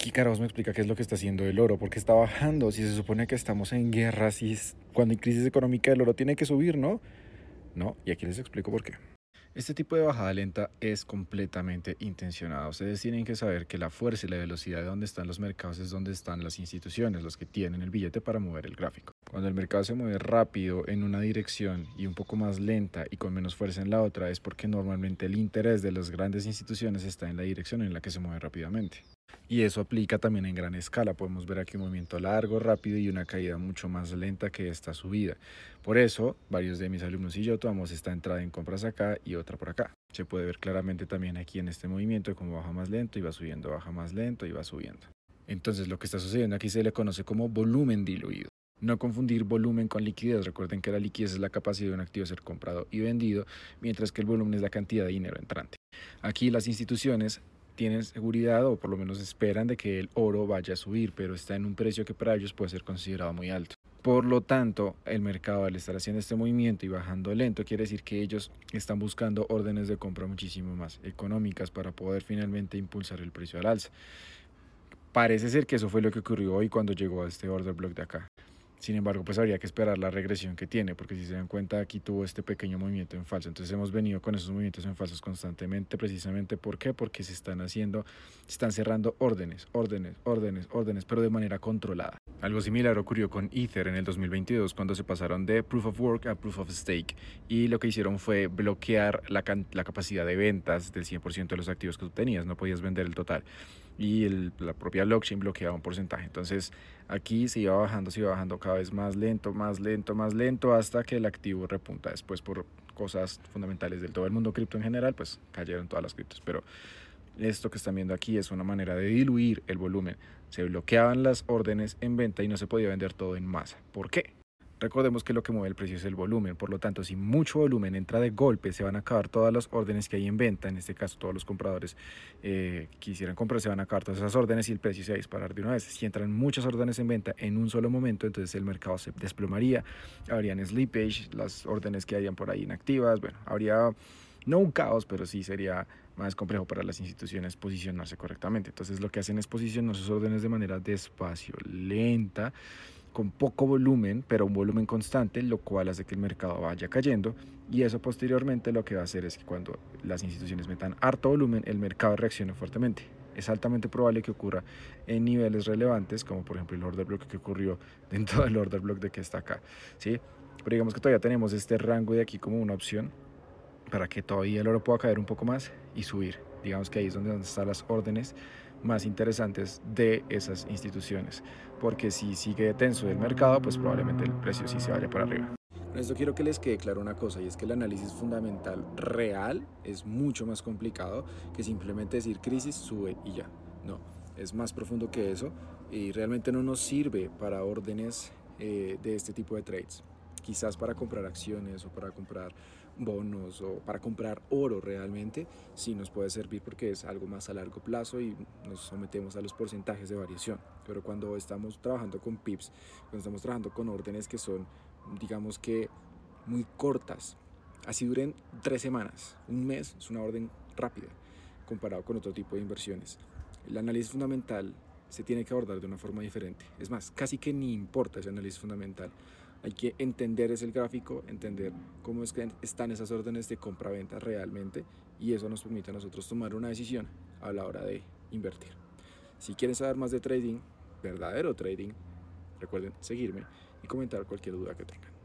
aquí carajos me explica qué es lo que está haciendo el oro, porque está bajando, si se supone que estamos en guerra, cuando hay crisis económica el oro tiene que subir, ¿no? No, y aquí les explico por qué. Este tipo de bajada lenta es completamente intencionado. Ustedes tienen que saber que la fuerza y la velocidad de donde están los mercados es donde están las instituciones, los que tienen el billete para mover el gráfico. Cuando el mercado se mueve rápido en una dirección y un poco más lenta y con menos fuerza en la otra, es porque normalmente el interés de las grandes instituciones está en la dirección en la que se mueve rápidamente. Y eso aplica también en gran escala. Podemos ver aquí un movimiento largo, rápido y una caída mucho más lenta que esta subida. Por eso, varios de mis alumnos y yo tomamos esta entrada en compras acá y otra por acá. Se puede ver claramente también aquí en este movimiento cómo baja más lento y va subiendo, baja más lento y va subiendo. Entonces lo que está sucediendo aquí se le conoce como volumen diluido. No confundir volumen con liquidez. Recuerden que la liquidez es la capacidad de un activo ser comprado y vendido, mientras que el volumen es la cantidad de dinero entrante. Aquí las instituciones tienen seguridad o por lo menos esperan de que el oro vaya a subir, pero está en un precio que para ellos puede ser considerado muy alto. Por lo tanto, el mercado al estar haciendo este movimiento y bajando lento quiere decir que ellos están buscando órdenes de compra muchísimo más económicas para poder finalmente impulsar el precio al alza. Parece ser que eso fue lo que ocurrió hoy cuando llegó a este order block de acá. Sin embargo, pues habría que esperar la regresión que tiene, porque si se dan cuenta aquí tuvo este pequeño movimiento en falso. Entonces hemos venido con esos movimientos en falsos constantemente, precisamente ¿por qué? Porque se están cerrando órdenes, pero de manera controlada. Algo similar ocurrió con Ether en el 2022 cuando se pasaron de Proof of Work a Proof of Stake y lo que hicieron fue bloquear la capacidad de ventas del 100% de los activos que tú tenías, no podías vender el total y la propia blockchain bloqueaba un porcentaje. Entonces aquí se iba bajando cada vez más lento hasta que el activo repunta. Después por cosas fundamentales del todo el mundo cripto en general, pues cayeron todas las criptos, pero esto que están viendo aquí es una manera de diluir el volumen. Se bloqueaban las órdenes en venta y no se podía vender todo en masa. ¿Por qué? Recordemos que lo que mueve el precio es el volumen, por lo tanto, si mucho volumen entra de golpe, se van a acabar todas las órdenes que hay en venta, en este caso todos los compradores quisieran comprar, se van a acabar todas esas órdenes y el precio se va a disparar de una vez. Si entran muchas órdenes en venta en un solo momento, entonces el mercado se desplomaría, habrían slippage, las órdenes que hayan por ahí inactivas, bueno, habría no un caos, pero sí sería más complejo para las instituciones posicionarse correctamente. Entonces lo que hacen es posicionar sus órdenes de manera despacio, lenta, con poco volumen, pero un volumen constante, lo cual hace que el mercado vaya cayendo y eso posteriormente lo que va a hacer es que cuando las instituciones metan harto volumen, el mercado reaccione fuertemente. Es altamente probable que ocurra en niveles relevantes, como por ejemplo el order block que ocurrió dentro del order block de que está acá, ¿sí? Pero digamos que todavía tenemos este rango de aquí como una opción para que todavía el oro pueda caer un poco más y subir. Digamos que ahí es donde están las órdenes más interesantes de esas instituciones, porque si sigue tenso el mercado, pues probablemente el precio sí se vaya para arriba. Con esto quiero que les quede claro una cosa, y es que el análisis fundamental real es mucho más complicado que simplemente decir crisis, sube y ya. No, es más profundo que eso y realmente no nos sirve para órdenes de este tipo de trades. Quizás para comprar acciones o para comprar bonos o para comprar oro realmente, sí nos puede servir porque es algo más a largo plazo y nos sometemos a los porcentajes de variación. Pero cuando estamos trabajando con pips, cuando estamos trabajando con órdenes que son, digamos que, muy cortas, así duren 3 semanas, un mes, es una orden rápida comparado con otro tipo de inversiones. El análisis fundamental se tiene que abordar de una forma diferente. Es más, casi que ni importa ese análisis fundamental. Hay que entender ese gráfico, entender cómo es que están esas órdenes de compra-venta realmente y eso nos permite a nosotros tomar una decisión a la hora de invertir. Si quieren saber más de trading, verdadero trading, recuerden seguirme y comentar cualquier duda que tengan.